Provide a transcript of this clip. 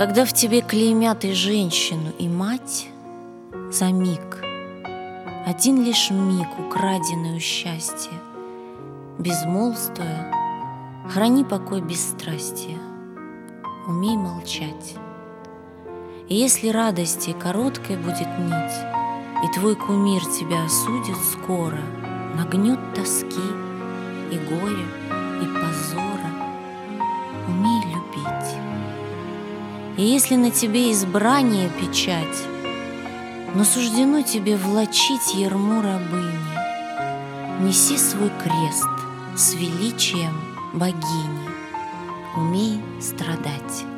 Когда в тебе клеймят и женщину, и мать, за миг, один лишь миг, украденный у счастья, безмолвствуя, храни покой бесстрастия, умей молчать. И если радости короткой будет нить, и твой кумир тебя осудит скоро, нагнет тоски и горя, и позора, умей любить. И если на тебе избрание печать, но суждено тебе влачить ярмо рабыни, неси свой крест с величием богини, умей страдать.